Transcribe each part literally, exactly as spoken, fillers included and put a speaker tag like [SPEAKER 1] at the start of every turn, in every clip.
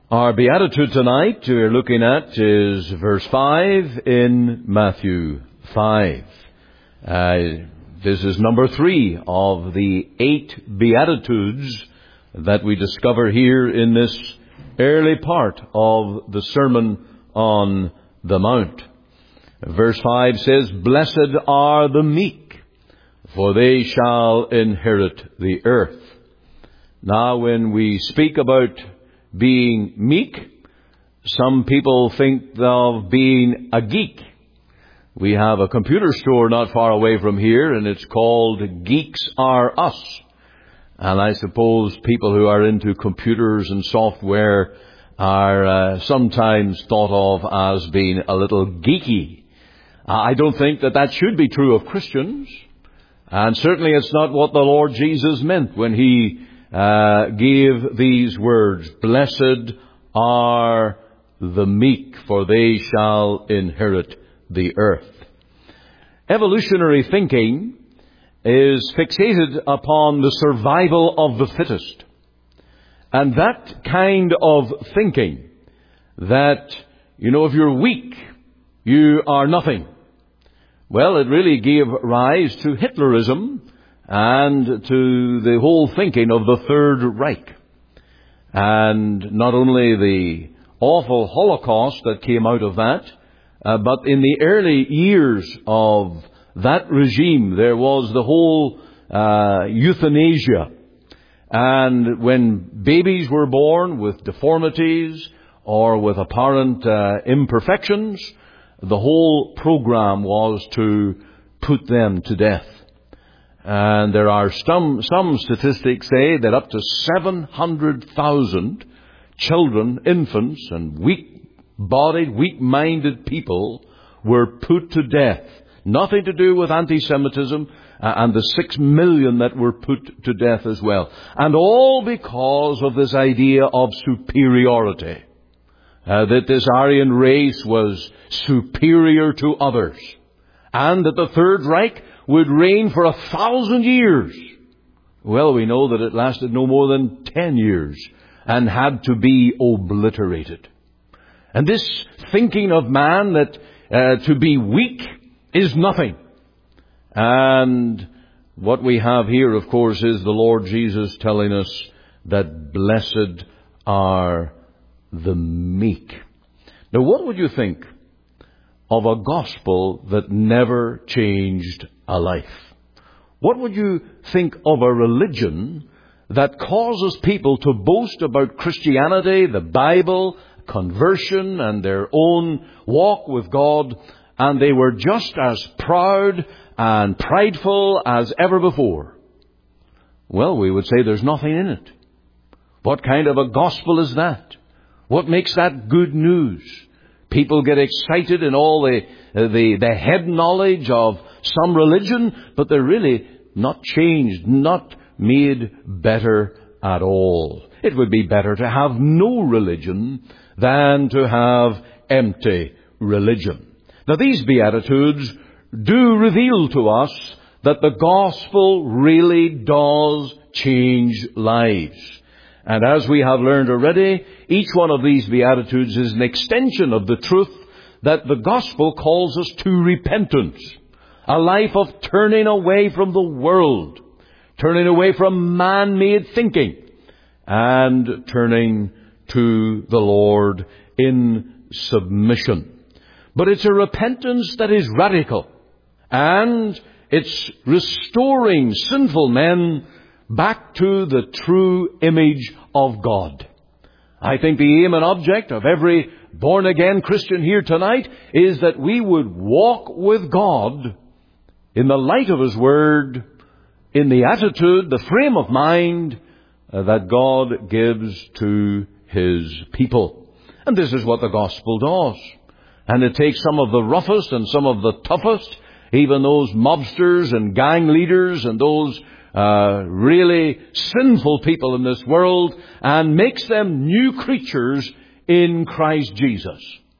[SPEAKER 1] Our beatitude tonight we're looking at is verse five in Matthew five. Uh, this is number three of the eight beatitudes that we discover here in this early part of the Sermon on the Mount. Verse five says, "Blessed are the meek, for they shall inherit the earth." Now, when we speak about being meek, some people think of being a geek. We have a computer store not far away from here, and it's called Geeks R Us. And I suppose people who are into computers and software are uh, sometimes thought of as being a little geeky. Uh, I don't think that that should be true of Christians. And certainly it's not what the Lord Jesus meant when He Uh, gave these words, "Blessed are the meek, for they shall inherit the earth." Evolutionary thinking is fixated upon the survival of the fittest. And that kind of thinking, that, you know, if you're weak, you are nothing. Well, it really gave rise to Hitlerism and to the whole thinking of the Third Reich. And not only the awful Holocaust that came out of that, uh, but in the early years of that regime, there was the whole uh, euthanasia. And when babies were born with deformities or with apparent uh, imperfections, the whole program was to put them to death. And there are some, some statistics say that up to seven hundred thousand children, infants, and weak-bodied, weak-minded people were put to death. Nothing to do with anti-Semitism, uh, and the six million that were put to death as well. And all because of this idea of superiority. Uh, that this Aryan race was superior to others. And that the Third Reich would reign for a thousand years. Well, we know that it lasted no more than ten years and had to be obliterated. And this thinking of man that uh, to be weak is nothing. And what we have here, of course, is the Lord Jesus telling us that blessed are the meek. Now, what would you think of a gospel that never changed a life? What would you think of a religion that causes people to boast about Christianity, the Bible, conversion, and their own walk with God, and they were just as proud and prideful as ever before? Well, we would say there's nothing in it. What kind of a gospel is that? What makes that good news? People get excited in all the, the, the head knowledge of some religion, but they're really not changed, not made better at all. It would be better to have no religion than to have empty religion. Now, these Beatitudes do reveal to us that the gospel really does change lives. And as we have learned already, each one of these Beatitudes is an extension of the truth that the gospel calls us to repentance. A life of turning away from the world, turning away from man-made thinking, and turning to the Lord in submission. But it's a repentance that is radical, and it's restoring sinful men back to the true image of God. I think the aim and object of every born-again Christian here tonight is that we would walk with God in the light of His Word, in the attitude, the frame of mind uh, that God gives to His people. And this is what the gospel does. And it takes some of the roughest and some of the toughest, even those mobsters and gang leaders and those Uh, really sinful people in this world, and makes them new creatures in Christ Jesus.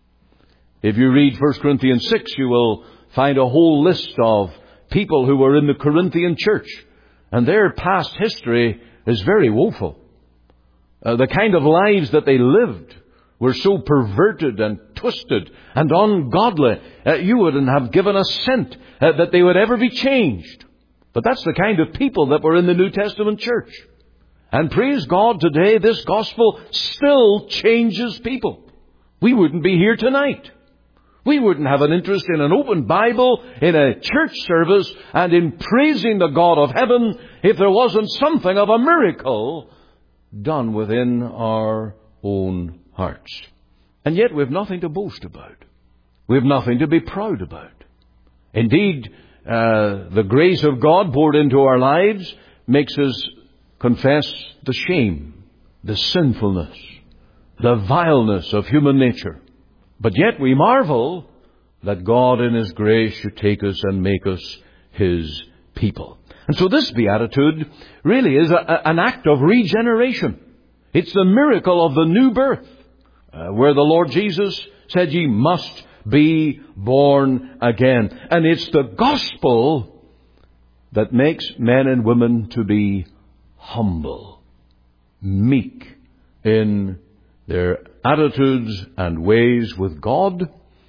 [SPEAKER 1] If you read First Corinthians six, you will find a whole list of people who were in the Corinthian church, and their past history is very woeful. Uh, the kind of lives that they lived were so perverted and twisted and ungodly, uh, you wouldn't have given a cent uh, that they would ever be changed. But that's the kind of people that were in the New Testament church. And praise God, today this gospel still changes people. We wouldn't be here tonight. We wouldn't have an interest in an open Bible, in a church service, and in praising the God of heaven if there wasn't something of a miracle done within our own hearts. And yet we've nothing to boast about. We've nothing to be proud about. Indeed, uh, the grace of God poured into our lives makes us confess the shame, the sinfulness, the vileness of human nature. But yet we marvel that God in His grace should take us and make us His people. And so this beatitude really is a, a, an act of regeneration. It's the miracle of the new birth, uh, where the Lord Jesus said, "Ye must be born again." And it's the gospel that makes men and women to be humble, meek in their attitudes and ways with God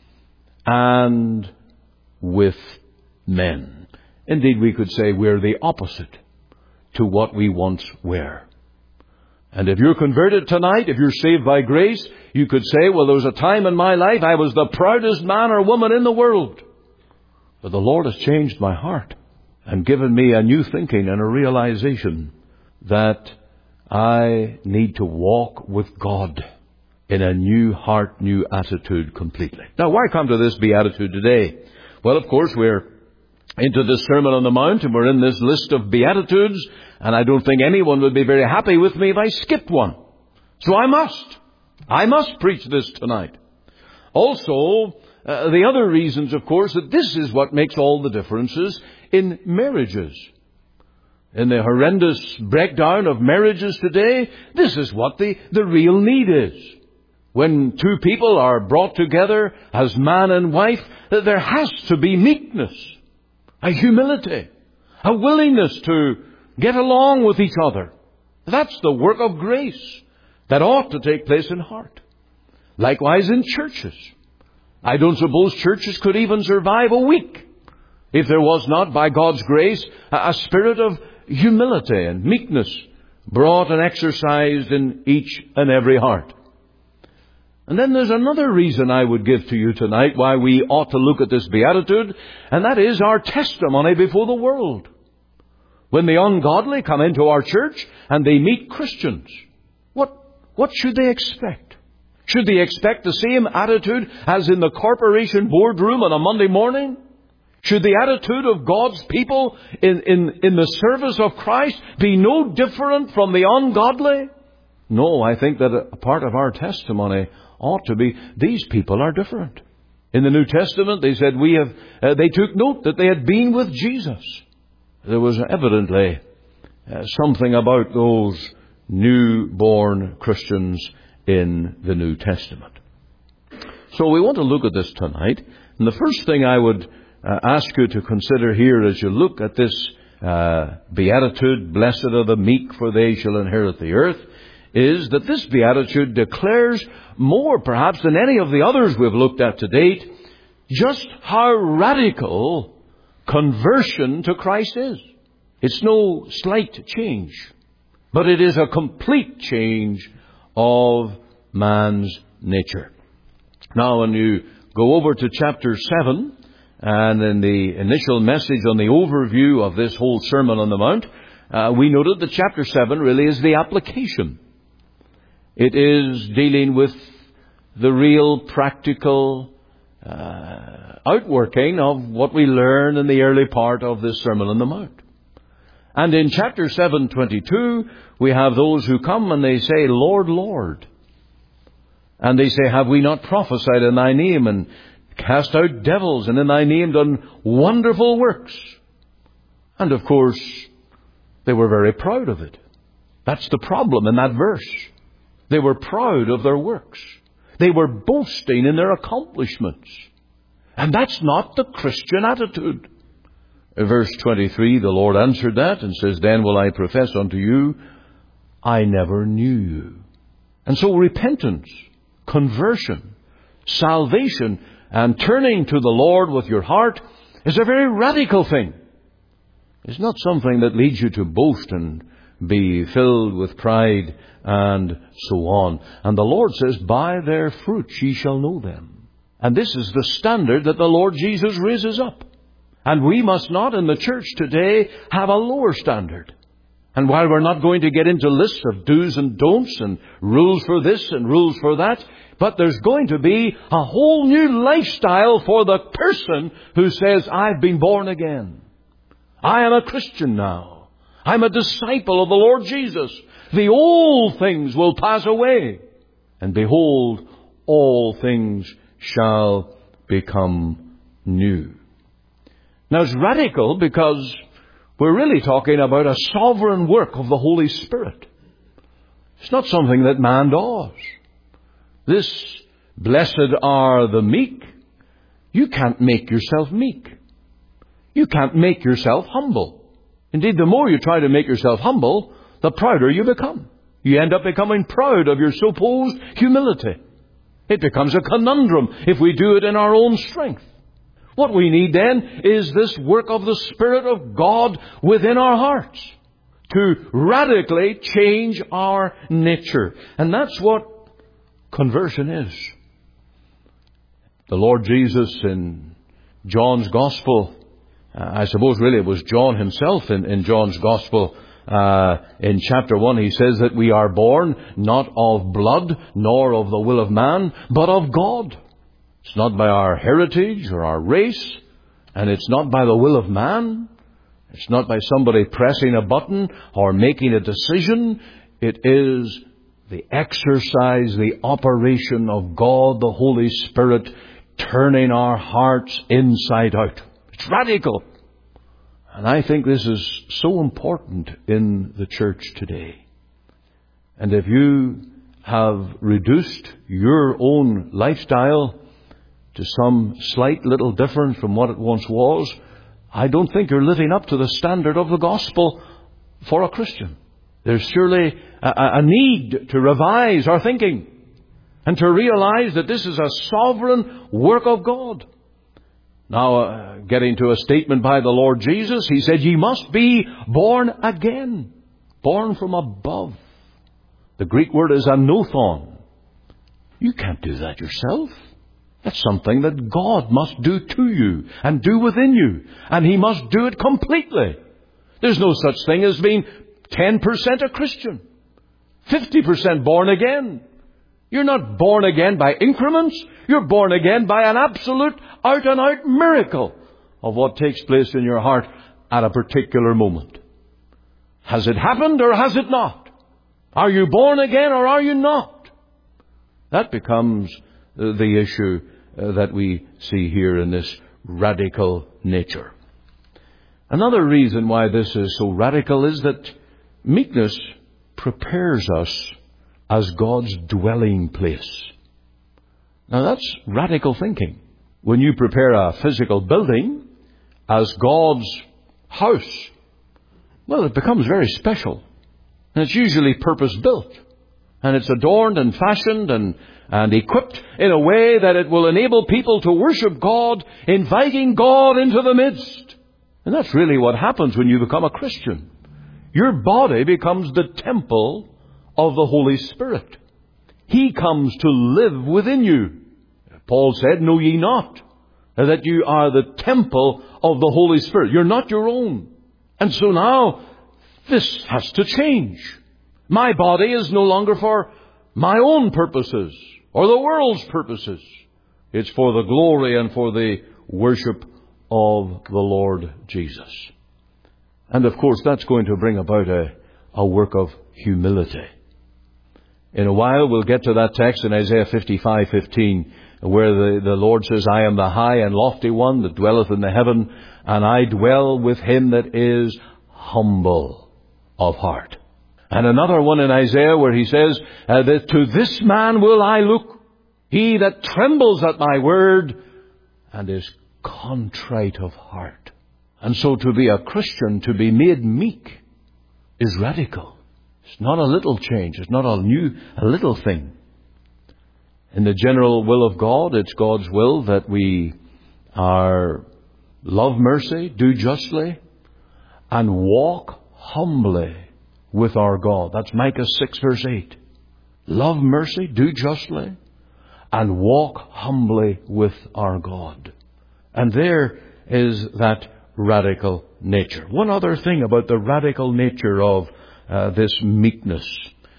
[SPEAKER 1] and with men. Indeed, we could say we're the opposite to what we once were. And if you're converted tonight, if you're saved by grace, you could say, well, there was a time in my life I was the proudest man or woman in the world. But the Lord has changed my heart and given me a new thinking and a realization that I need to walk with God in a new heart, new attitude completely. Now, why come to this beatitude today? Well, of course, we're into this Sermon on the Mount, and we're in this list of beatitudes, and I don't think anyone would be very happy with me if I skipped one. So I must. I must preach this tonight. Also, uh, the other reasons, of course, that this is what makes all the differences in marriages. In the horrendous breakdown of marriages today, this is what the, the real need is. When two people are brought together as man and wife, there has to be meekness, a humility, a willingness to get along with each other. That's the work of grace that ought to take place in heart. Likewise in churches. I don't suppose churches could even survive a week if there was not, by God's grace, a spirit of humility and meekness brought and exercised in each and every heart. And then there's another reason I would give to you tonight why we ought to look at this beatitude, and that is our testimony before the world. When the ungodly come into our church and they meet Christians, what, what should they expect? Should they expect the same attitude as in the corporation boardroom on a Monday morning? Should the attitude of God's people in, in, in the service of Christ be no different from the ungodly? No, I think that a part of our testimony ought to be, these people are different. In the New Testament, they said we have, uh, they took note that they had been with Jesus. There was evidently uh, something about those newborn Christians in the New Testament. So we want to look at this tonight. And the first thing I would uh, ask you to consider here as you look at this uh, beatitude, blessed are the meek, for they shall inherit the earth, is that this beatitude declares more perhaps than any of the others we've looked at to date just how radical conversion to Christ is. It's no slight change, but it is a complete change of man's nature. Now, when you go over to chapter seven, and in the initial message on the overview of this whole Sermon on the Mount, uh, we noted that chapter seven really is the application. It is dealing with the real practical uh, outworking of what we learn in the early part of this Sermon on the Mount. And in chapter seven twenty-two, we have those who come and they say, Lord, Lord. And they say, have we not prophesied in thy name and cast out devils and in thy name done wonderful works? And of course, they were very proud of it. That's the problem in that verse. They were proud of their works. They were boasting in their accomplishments. And that's not the Christian attitude. In verse twenty-three, the Lord answered that and says, then will I profess unto you, I never knew you. And so repentance, conversion, salvation, and turning to the Lord with your heart is a very radical thing. It's not something that leads you to boast and be filled with pride and so on. And the Lord says, by their fruits ye shall know them. And this is the standard that the Lord Jesus raises up. And we must not in the church today have a lower standard. And while we're not going to get into lists of do's and don'ts and rules for this and rules for that, but there's going to be a whole new lifestyle for the person who says, I've been born again. I am a Christian now. I'm a disciple of the Lord Jesus. The old things will pass away. And behold, all things shall become new. Now it's radical because we're really talking about a sovereign work of the Holy Spirit. It's not something that man does. This, blessed are the meek. You can't make yourself meek. You can't make yourself humble. Indeed, the more you try to make yourself humble, the prouder you become. You end up becoming proud of your supposed humility. It becomes a conundrum if we do it in our own strength. What we need then is this work of the Spirit of God within our hearts to radically change our nature. And that's what conversion is. The Lord Jesus in John's Gospel, uh, I suppose really it was John himself in, in John's Gospel, uh, in chapter one, he says that we are born not of blood nor of the will of man, but of God. It's not by our heritage or our race, and it's not by the will of man. It's not by somebody pressing a button or making a decision. It is the exercise, the operation of God, the Holy Spirit, turning our hearts inside out. It's radical. And I think this is so important in the church today. And if you have reduced your own lifestyle to some slight little difference from what it once was, I don't think you're living up to the standard of the gospel for a Christian. There's surely a, a need to revise our thinking and to realize that this is a sovereign work of God. Now, uh, getting to a statement by the Lord Jesus, He said, ye must be born again, born from above. The Greek word is anothon. You can't do that yourself. That's something that God must do to you and do within you. And He must do it completely. There's no such thing as being ten percent a Christian, fifty percent born again. You're not born again by increments. You're born again by an absolute out-and-out miracle of what takes place in your heart at a particular moment. Has it happened or has it not? Are you born again or are you not? That becomes the issue that we see here in this radical nature. Another reason why this is so radical is that meekness prepares us as God's dwelling place. Now that's radical thinking. When you prepare a physical building as God's house, well, it becomes very special. And it's usually purpose-built. And it's adorned and fashioned and, and equipped in a way that it will enable people to worship God, inviting God into the midst. And that's really what happens when you become a Christian. Your body becomes the temple of the Holy Spirit. He comes to live within you. Paul said, know ye not that you are the temple of the Holy Spirit. You're not your own. And so now this has to change. My body is no longer for my own purposes or the world's purposes. It's for the glory and for the worship of the Lord Jesus. And of course that's going to bring about a, a work of humility. In a while we'll get to that text in Isaiah fifty-five fifteen, where the, the Lord says, I am the high and lofty one that dwelleth in the heaven, and I dwell with him that is humble of heart. And another one in Isaiah where he says, uh, that to this man will I look, he that trembles at my word and is contrite of heart. And so to be a Christian, to be made meek, is radical. It's not a little change. It's not a new, a little thing. In the general will of God, it's God's will that we are love mercy, do justly, and walk humbly with our God. That's Micah six verse eight. Love mercy, do justly, and walk humbly with our God. And there is that radical nature. One other thing about the radical nature of uh, this meekness.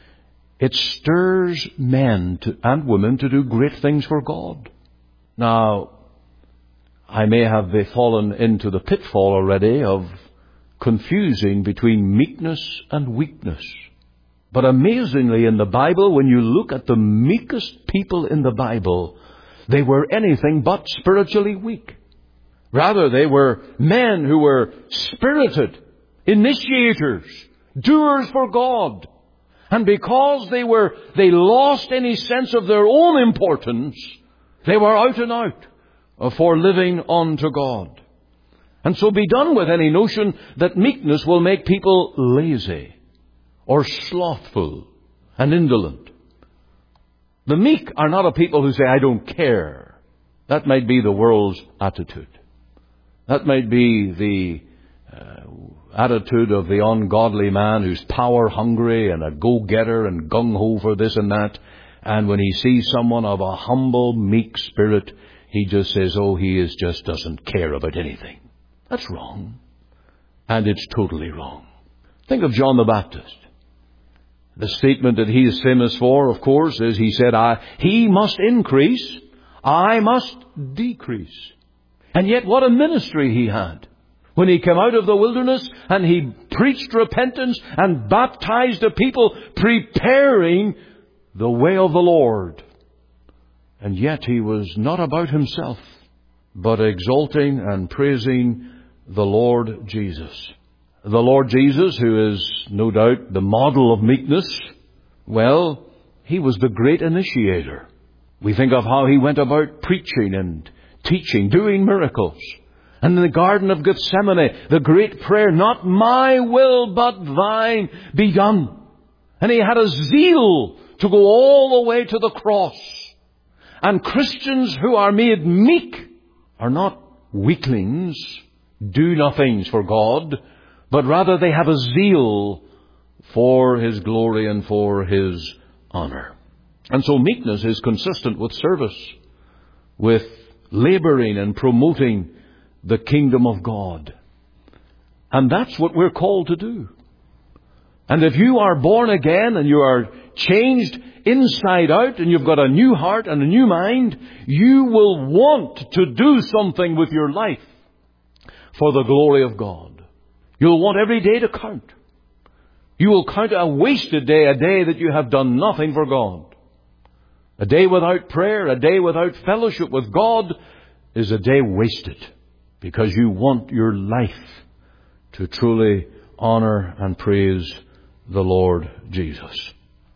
[SPEAKER 1] It stirs men to, and women to do great things for God. Now, I may have fallen into the pitfall already of confusing between meekness and weakness. But amazingly in the Bible, when you look at the meekest people in the Bible, they were anything but spiritually weak. Rather, they were men who were spirited, initiators, doers for God. And because they were, they lost any sense of their own importance, they were out and out for living unto God. And so be done with any notion that meekness will make people lazy or slothful and indolent. The meek are not a people who say, I don't care. That might be the world's attitude. That might be the uh, attitude of the ungodly man who's power hungry and a go-getter and gung-ho for this and that. And when he sees someone of a humble, meek spirit, he just says, oh, he is just doesn't care about anything. That's wrong. And it's totally wrong. Think of John the Baptist. The statement that he is famous for, of course, is he said, I, he must increase, I must decrease. And yet what a ministry he had. When he came out of the wilderness and he preached repentance and baptized the people, preparing the way of the Lord. And yet he was not about himself, but exalting and praising the Lord Jesus. The Lord Jesus, who is no doubt the model of meekness, well, he was the great initiator. We think of how he went about preaching and teaching, doing miracles. And in the Garden of Gethsemane, the great prayer, not my will but thine be done. And he had a zeal to go all the way to the cross. And Christians who are made meek are not weaklings, do-nothings for God, but rather they have a zeal for His glory and for His honor. And so meekness is consistent with service, with laboring and promoting the kingdom of God. And that's what we're called to do. And if you are born again and you are changed inside out and you've got a new heart and a new mind, you will want to do something with your life for the glory of God. You'll want every day to count. You will count a wasted day, a day that you have done nothing for God. A day without prayer, a day without fellowship with God is a day wasted because you want your life to truly honor and praise the Lord Jesus.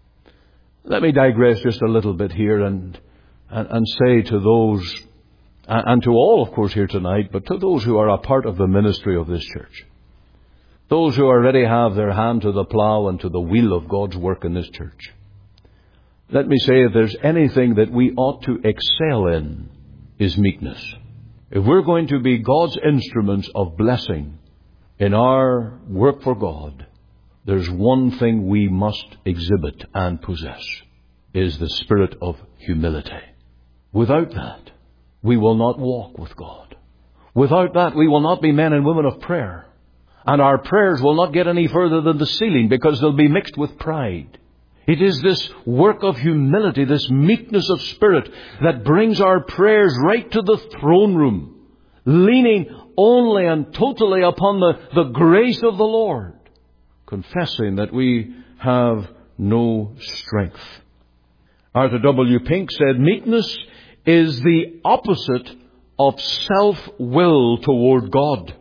[SPEAKER 1] Let me digress just a little bit here and, and, and say to those, and to all, of course, here tonight, but to those who are a part of the ministry of this church, those who already have their hand to the plow and to the wheel of God's work in this church. Let me say, if there's anything that we ought to excel in, is meekness. If we're going to be God's instruments of blessing in our work for God, there's one thing we must exhibit and possess, is the spirit of humility. Without that, we will not walk with God. Without that, we will not be men and women of prayer. And our prayers will not get any further than the ceiling because they'll be mixed with pride. It is this work of humility, this meekness of spirit that brings our prayers right to the throne room, leaning only and totally upon the, the grace of the Lord, confessing that we have no strength. Arthur W. Pink said, meekness is the opposite of self-will toward God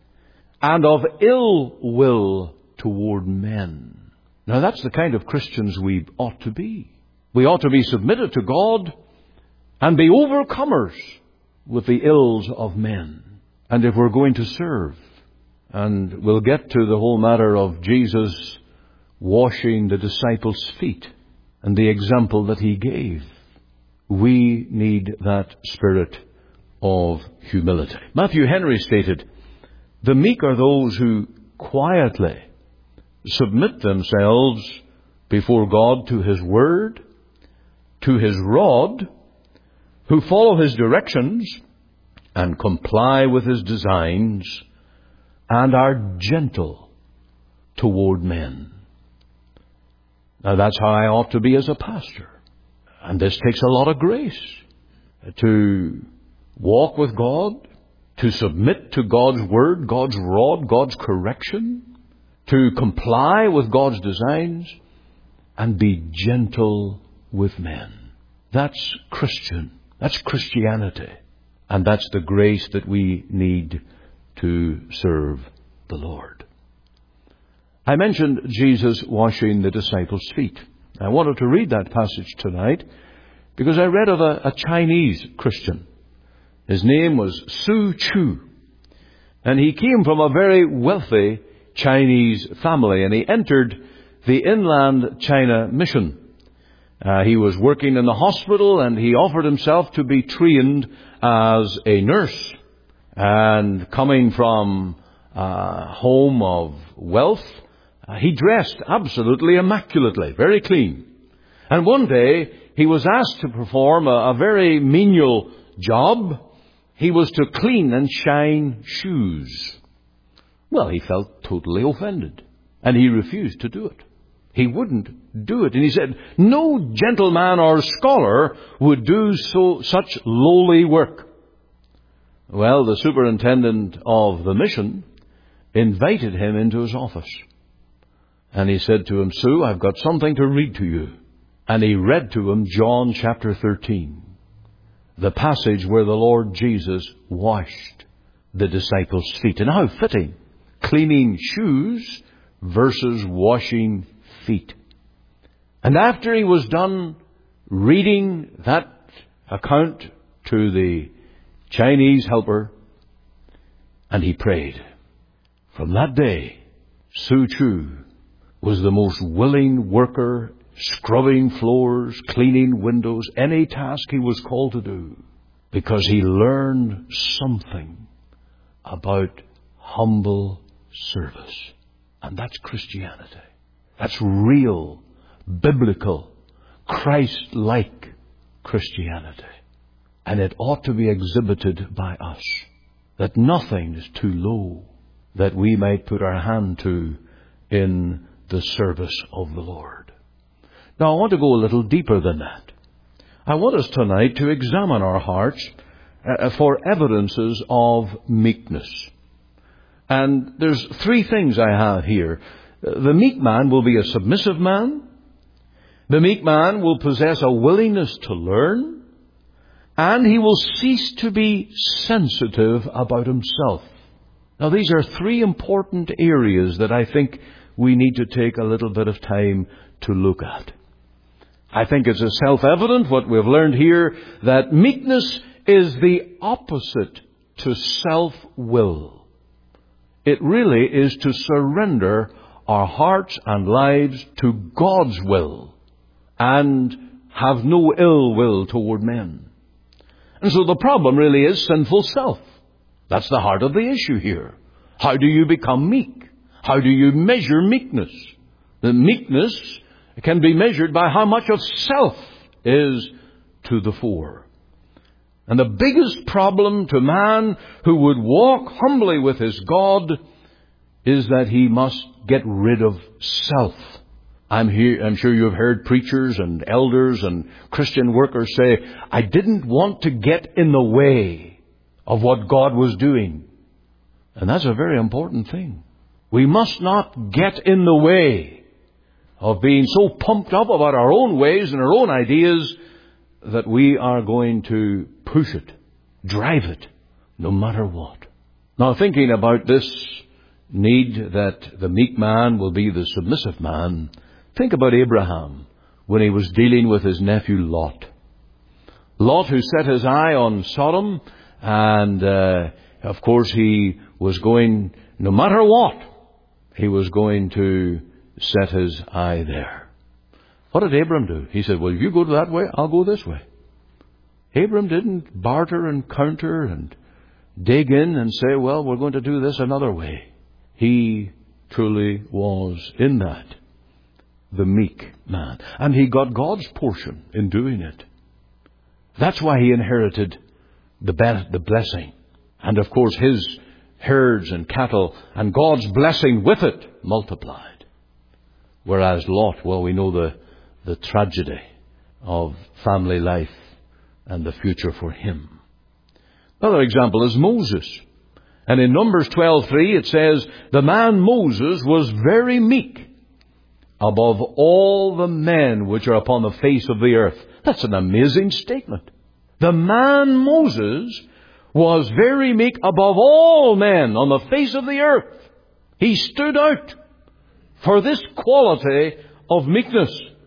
[SPEAKER 1] and of ill will toward men. Now that's the kind of Christians we ought to be. We ought to be submitted to God and be overcomers with the ills of men. And if we're going to serve, and we'll get to the whole matter of Jesus washing the disciples' feet and the example that he gave. We need that spirit of humility. Matthew Henry stated, "The meek are those who quietly submit themselves before God to His word, to His rod, who follow His directions and comply with His designs, and are gentle toward men." Now that's how I ought to be as a pastor. And this takes a lot of grace to walk with God, to submit to God's word, God's rod, God's correction, to comply with God's designs, and be gentle with men. That's Christian. That's Christianity. And that's the grace that we need to serve the Lord. I mentioned Jesus washing the disciples' feet. I wanted to read that passage tonight because I read of a, a Chinese Christian. His name was Su Chu. And he came from a very wealthy Chinese family, and he entered the inland China mission. Uh, he was working in the hospital, and he offered himself to be trained as a nurse. And coming from a home of wealth, uh, he dressed absolutely immaculately, very clean. And one day, he was asked to perform a, a very menial job. He was to clean and shine shoes. Well, he felt totally offended, and he refused to do it. He wouldn't do it. And he said, no gentleman or scholar would do so such lowly work. Well, the superintendent of the mission invited him into his office. And he said to him, "Sue, I've got something to read to you." And he read to him John chapter thirteen, the passage where the Lord Jesus washed the disciples' feet. And how fitting, cleaning shoes versus washing feet. And after he was done reading that account to the Chinese helper, and he prayed. From that day, Su Chu was the most willing worker, scrubbing floors, cleaning windows, any task he was called to do, because he learned something about humble service. And that's Christianity. That's real, biblical, Christ-like Christianity. And it ought to be exhibited by us, that nothing is too low that we might put our hand to in the service of the Lord. Now, I want to go a little deeper than that. I want us tonight to examine our hearts uh, for evidences of meekness. And there's three things I have here. The meek man will be a submissive man. The meek man will possess a willingness to learn. And he will cease to be sensitive about himself. Now, these are three important areas that I think we need to take a little bit of time to look at. I think it's a self-evident what we've learned here, that meekness is the opposite to self-will. It really is to surrender our hearts and lives to God's will and have no ill will toward men. And so the problem really is sinful self. That's the heart of the issue here. How do you become meek? How do you measure meekness? The meekness can be measured by how much of self is to the fore. And the biggest problem to man who would walk humbly with his God is that he must get rid of self. I'm here, I'm sure you've heard preachers and elders and Christian workers say, I didn't want to get in the way of what God was doing. And that's a very important thing. We must not get in the way of being so pumped up about our own ways and our own ideas that we are going to push it, drive it, no matter what. Now, thinking about this need that the meek man will be the submissive man, think about Abraham when he was dealing with his nephew Lot. Lot, who set his eye on Sodom, and uh, of course he was going, no matter what, he was going to set his eye there. What did Abram do? He said, well, if you go that way, I'll go this way. Abram didn't barter and counter and dig in and say, well, we're going to do this another way. He truly was in that the meek man. And he got God's portion in doing it. That's why he inherited the be- the blessing. And of course his herds and cattle and God's blessing with it multiplied. Whereas Lot, well, we know the, the tragedy of family life and the future for him. Another example is Moses. And in Numbers twelve three it says, the man Moses was very meek above all the men which are upon the face of the earth. That's an amazing statement. The man Moses was very meek above all men on the face of the earth. He stood out for this quality of meekness.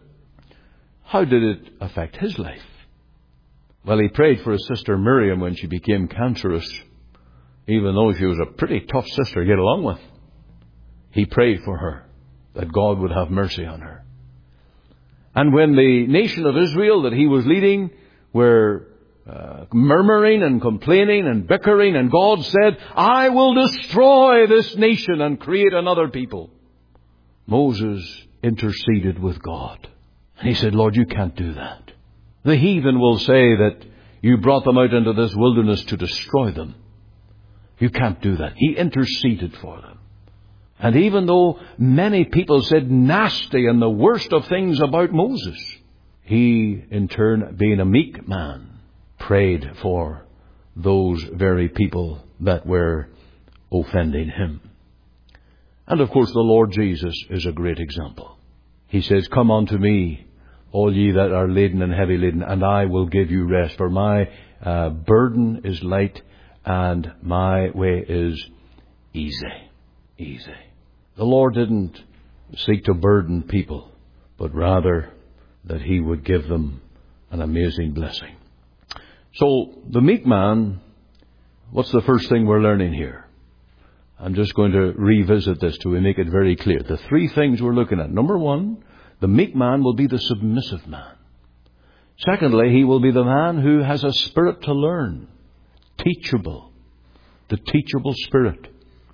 [SPEAKER 1] How did it affect his life? Well, he prayed for his sister Miriam when she became cancerous, even though she was a pretty tough sister to get along with. He prayed for her, that God would have mercy on her. And when the nation of Israel that he was leading were uh, murmuring and complaining and bickering, and God said, I will destroy this nation and create another people, Moses interceded with God. And he said, Lord, you can't do that. The heathen will say that you brought them out into this wilderness to destroy them. You can't do that. He interceded for them. And even though many people said nasty and the worst of things about Moses, he, in turn, being a meek man, prayed for those very people that were offending him. And of course, the Lord Jesus is a great example. He says, come unto me, all ye that are laden and heavy laden, and I will give you rest. For my uh, burden is light and my way is easy. Easy. The Lord didn't seek to burden people, but rather that he would give them an amazing blessing. So, the meek man, what's the first thing we're learning here? I'm just going to revisit this to make it very clear. The three things we're looking at. Number one, the meek man will be the submissive man. Secondly, he will be the man who has a spirit to learn. Teachable. The teachable spirit.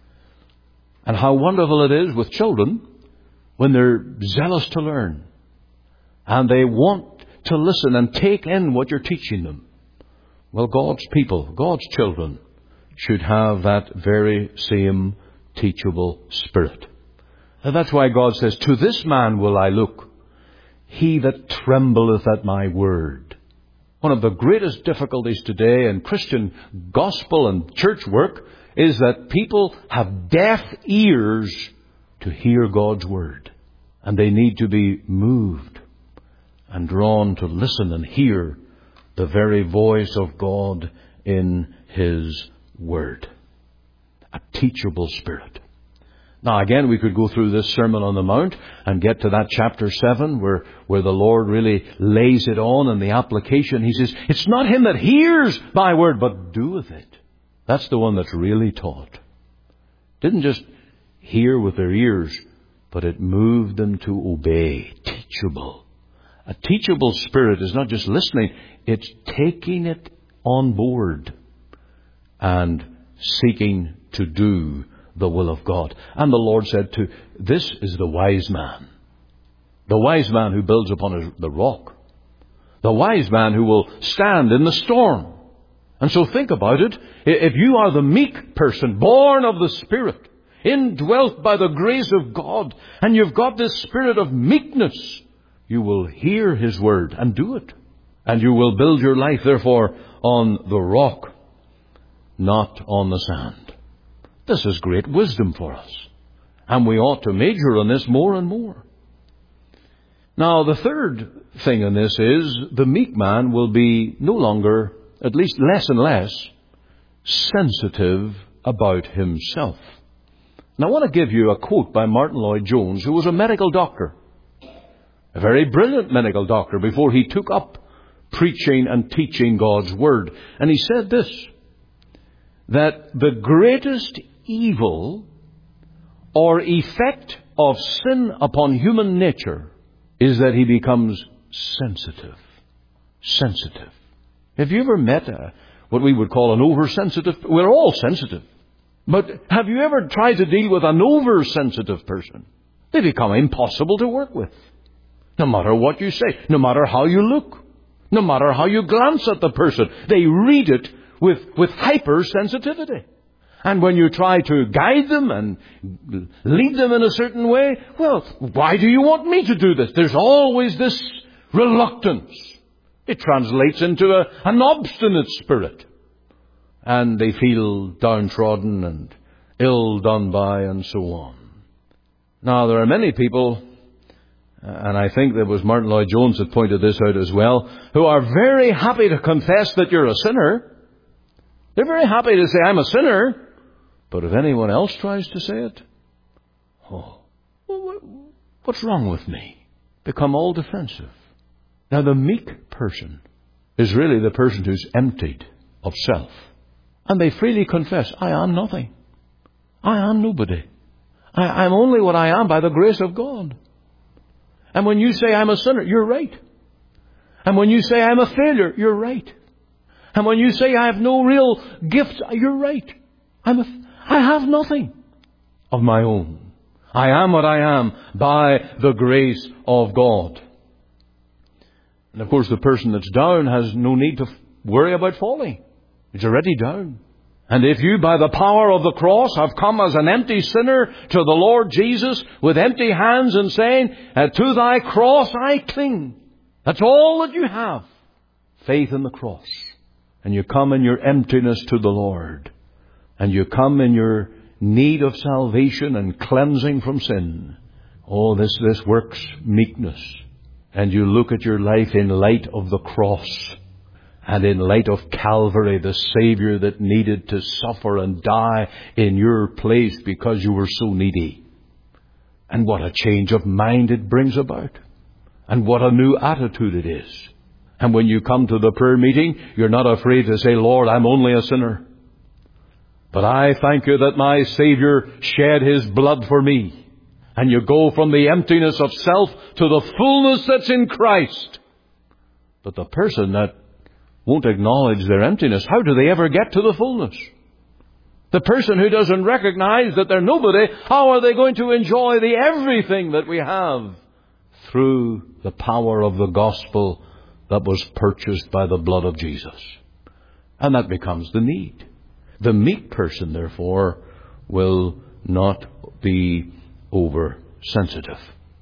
[SPEAKER 1] And how wonderful it is with children when they're zealous to learn. And they want to listen and take in what you're teaching them. Well, God's people, God's children, should have that very same teachable spirit. And that's why God says, to this man will I look, he that trembleth at my word. One of the greatest difficulties today in Christian gospel and church work is that people have deaf ears to hear God's word. And they need to be moved and drawn to listen and hear the very voice of God in his word. A teachable spirit. Now again, we could go through this Sermon on the Mount and get to that chapter seven where, where the Lord really lays it on in the application. He says, it's not him that hears my word, but doeth it. That's the one that's really taught. Didn't just hear with their ears, but it moved them to obey. Teachable. A teachable spirit is not just listening, it's taking it on board and seeking to do the will of God. And the Lord said to, this is the wise man. The wise man who builds upon his, the rock. The wise man who will stand in the storm. And so think about it. If you are the meek person, born of the Spirit, indwelt by the grace of God, and you've got this spirit of meekness, you will hear his word and do it. And you will build your life, therefore, on the rock, not on the sand. This is great wisdom for us. And we ought to major on this more and more. Now, the third thing in this is the meek man will be no longer, at least less and less, sensitive about himself. Now, I want to give you a quote by Martin Lloyd-Jones, who was a medical doctor. A very brilliant medical doctor before he took up preaching and teaching God's word. And he said this, that the greatest evil or effect of sin upon human nature is that he becomes sensitive. Sensitive. Have you ever met a, what we would call an oversensitive? We're all sensitive. But have you ever tried to deal with an oversensitive person? They become impossible to work with. No matter what you say, no matter how you look, no matter how you glance at the person, they read it with, with hypersensitivity. And when you try to guide them and lead them in a certain way, well, why do you want me to do this? There's always this reluctance. It translates into a, an obstinate spirit. And they feel downtrodden and ill done by and so on. Now, there are many people, and I think that was Martin Lloyd-Jones that pointed this out as well, who are very happy to confess that you're a sinner. They're very happy to say, I'm a sinner. But if anyone else tries to say it, oh, what's wrong with me? Become all defensive. Now, the meek person is really the person who's emptied of self. And they freely confess, I am nothing. I am nobody. I, I'm only what I am by the grace of God. And when you say I'm a sinner, you're right. And when you say I'm a failure, you're right. And when you say I have no real gift, you're right. I'm a, I have nothing of my own. I am what I am by the grace of God. And of course, the person that's down has no need to worry about falling. He's already down. And if you, by the power of the cross, have come as an empty sinner to the Lord Jesus with empty hands and saying, to thy cross I cling. That's all that you have. Faith in the cross. And you come in your emptiness to the Lord. And you come in your need of salvation and cleansing from sin. Oh, this, this works meekness. And you look at your life in light of the cross. And in light of Calvary, the Savior that needed to suffer and die in your place because you were so needy. And what a change of mind it brings about. And what a new attitude it is. And when you come to the prayer meeting, you're not afraid to say, Lord, I'm only a sinner. But I thank you that my Savior shed His blood for me. And you go from the emptiness of self to the fullness that's in Christ. But the person that won't acknowledge their emptiness, how do they ever get to the fullness? The person who doesn't recognize that they're nobody, how are they going to enjoy the everything that we have through the power of the gospel that was purchased by the blood of Jesus? And that becomes the need. The meek person, therefore, will not be oversensitive.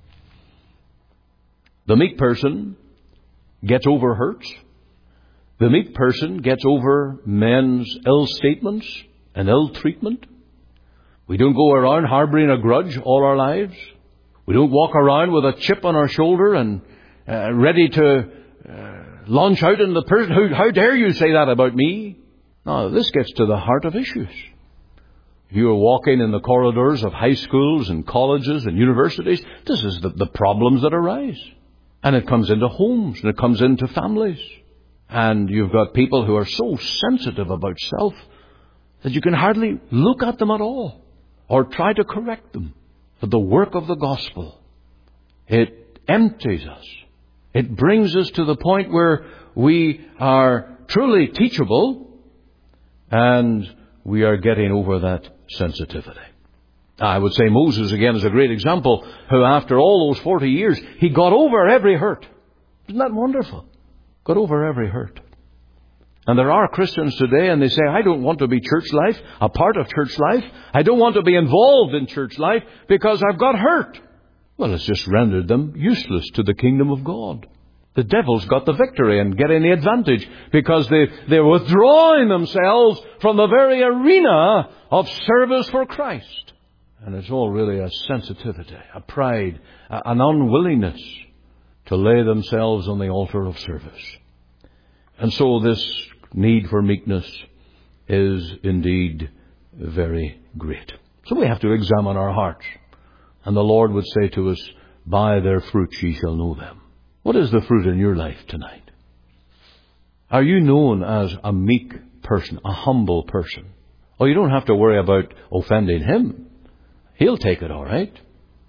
[SPEAKER 1] The meek person gets over hurts. The meek person gets over men's ill statements and ill treatment. We don't go around harboring a grudge all our lives. We don't walk around with a chip on our shoulder and uh, ready to uh, launch out in the person. How, how dare you say that about me? No, this gets to the heart of issues. If you are walking in the corridors of high schools and colleges and universities, this is the, the problems that arise. And it comes into homes and it comes into families. And you've got people who are so sensitive about self that you can hardly look at them at all or try to correct them. But the work of the gospel, it empties us. It brings us to the point where we are truly teachable and we are getting over that sensitivity. I would say Moses again is a great example who after all those forty years, he got over every hurt. Isn't that wonderful? Got over every hurt. And there are Christians today and they say, I don't want to be church life, a part of church life. I don't want to be involved in church life because I've got hurt. Well, it's just rendered them useless to the kingdom of God. The devil's got the victory and getting the advantage because they, they're withdrawing themselves from the very arena of service for Christ. And it's all really a sensitivity, a pride, an unwillingness to lay themselves on the altar of service. And so this need for meekness is indeed very great. So we have to examine our hearts. And the Lord would say to us, by their fruits ye shall know them. What is the fruit in your life tonight? Are you known as a meek person, a humble person? Oh, you don't have to worry about offending Him. He'll take it all right.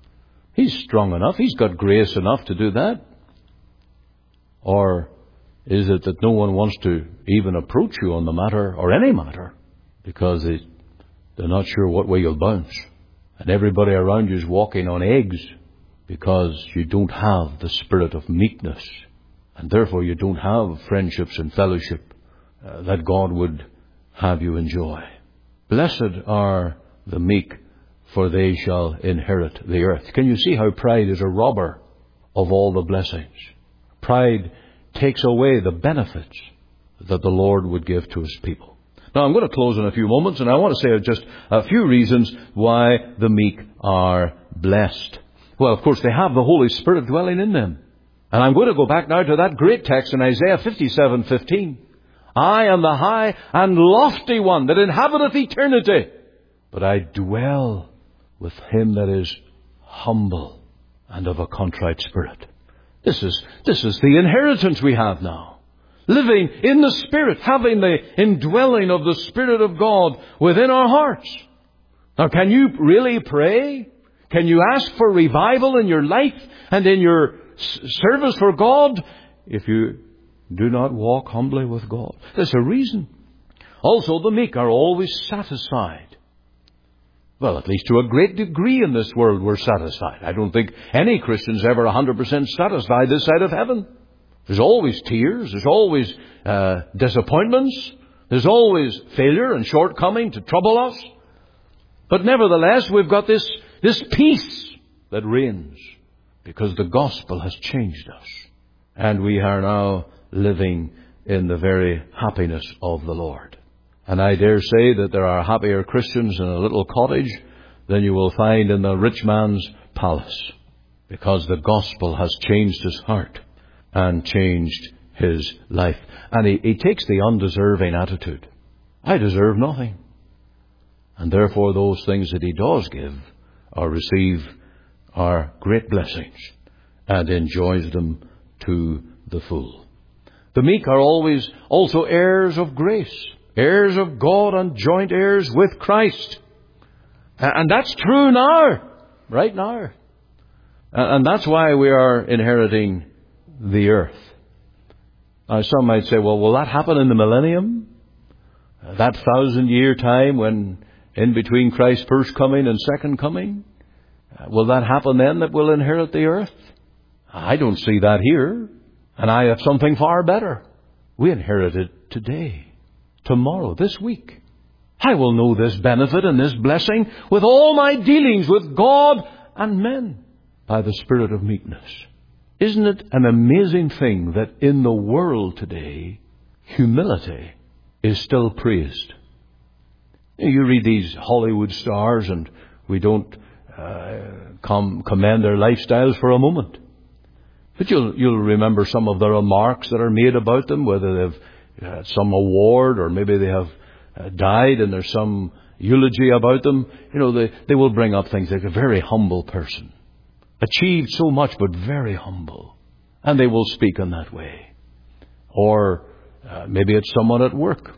[SPEAKER 1] He's strong enough. He's got grace enough to do that. Or is it that no one wants to even approach you on the matter, or any matter, because they, they're not sure what way you'll bounce? And everybody around you is walking on eggs because you don't have the spirit of meekness. And therefore you don't have friendships and fellowship uh, that God would have you enjoy. Blessed are the meek, for they shall inherit the earth. Can you see how pride is a robber of all the blessings? Pride takes away the benefits that the Lord would give to His people. Now, I'm going to close in a few moments, and I want to say just a few reasons why the meek are blessed. Well, of course, they have the Holy Spirit dwelling in them. And I'm going to go back now to that great text in Isaiah fifty-seven fifteen. I am the high and lofty one that inhabiteth eternity, but I dwell with him that is humble and of a contrite spirit. This is, this is the inheritance we have now. Living in the Spirit, having the indwelling of the Spirit of God within our hearts. Now, can you really pray? Can you ask for revival in your life and in your service for God if you do not walk humbly with God? There's a reason. Also, the meek are always satisfied. Well, at least to a great degree in this world we're satisfied. I don't think any Christian's ever one hundred percent satisfied this side of heaven. There's always tears. There's always uh, disappointments. There's always failure and shortcoming to trouble us. But nevertheless, we've got this, this peace that reigns because the gospel has changed us. And we are now living in the very happiness of the Lord. And I dare say that there are happier Christians in a little cottage than you will find in the rich man's palace, because the gospel has changed his heart and changed his life. And he, he takes the undeserving attitude. I deserve nothing. And therefore those things that he does give or receive are great blessings, and enjoys them to the full. The meek are always also heirs of grace, heirs of God and joint heirs with Christ. And that's true now, right now. And that's why we are inheriting the earth. Now, some might say, well, will that happen in the millennium? That thousand year time when in between Christ's first coming and second coming? Will that happen then that we'll inherit the earth? I don't see that here. And I have something far better. We inherit it today, tomorrow, this week. I will know this benefit and this blessing with all my dealings with God and men by the spirit of meekness. Isn't it an amazing thing that in the world today, humility is still praised? You read these Hollywood stars and we don't uh, com- commend their lifestyles for a moment. But you'll, you'll remember some of the remarks that are made about them, whether they've had some award or maybe they have uh, died and there's some eulogy about them. You know, they, they will bring up things like a very humble person. Achieved so much, but very humble. And they will speak in that way. Or uh, maybe it's someone at work.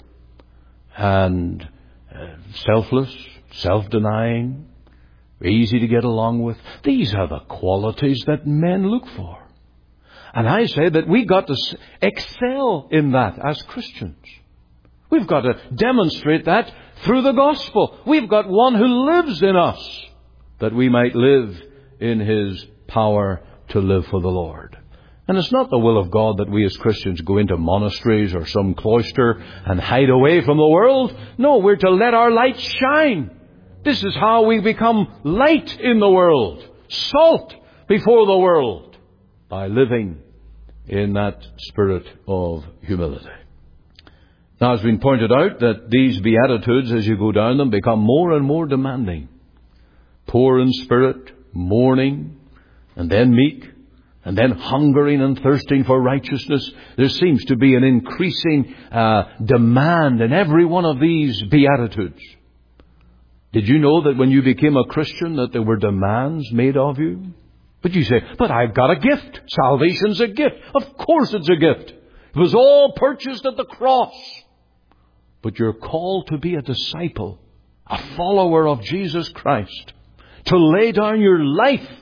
[SPEAKER 1] And uh, selfless, self-denying, easy to get along with. These are the qualities that men look for. And I say that we've got to excel in that as Christians. We've got to demonstrate that through the gospel. We've got one who lives in us, that we might live in His power to live for the Lord. And it's not the will of God that we as Christians go into monasteries or some cloister and hide away from the world. No, we're to let our light shine. This is how we become light in the world, salt before the world, by living in that spirit of humility. Now, it's been pointed out that these Beatitudes, as you go down them, become more and more demanding. Poor in spirit, mourning, and then meek, and then hungering and thirsting for righteousness. There seems to be an increasing uh, demand in every one of these Beatitudes. Did you know that when you became a Christian that there were demands made of you? But you say, but I've got a gift. Salvation's a gift. Of course it's a gift. It was all purchased at the cross. But you're called to be a disciple, a follower of Jesus Christ, to lay down your life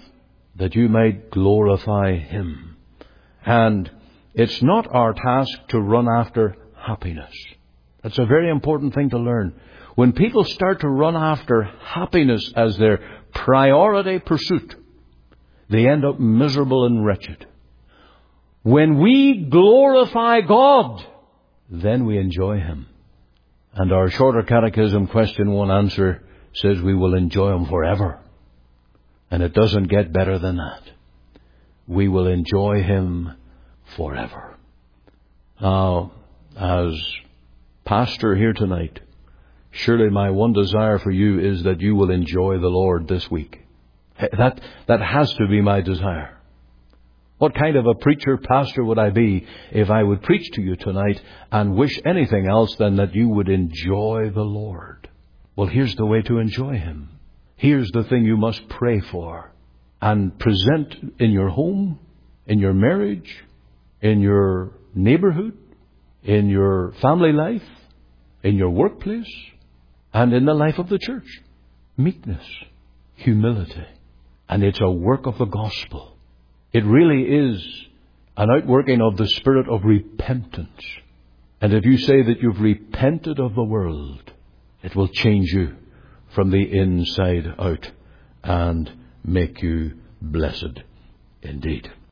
[SPEAKER 1] that you might glorify Him. And it's not our task to run after happiness. That's a very important thing to learn. When people start to run after happiness as their priority pursuit, they end up miserable and wretched. When we glorify God, then we enjoy Him. And our Shorter Catechism question one answer says we will enjoy Him forever. And it doesn't get better than that. We will enjoy Him forever. Now, as pastor here tonight, surely my one desire for you is that you will enjoy the Lord this week. That, that has to be my desire. What kind of a preacher, pastor would I be if I would preach to you tonight and wish anything else than that you would enjoy the Lord? Well, here's the way to enjoy Him. Here's the thing you must pray for and present in your home, in your marriage, in your neighborhood, in your family life, in your workplace, and in the life of the church. Meekness, humility. And it's a work of the gospel. It really is an outworking of the spirit of repentance. And if you say that you've repented of the world, it will change you from the inside out and make you blessed indeed.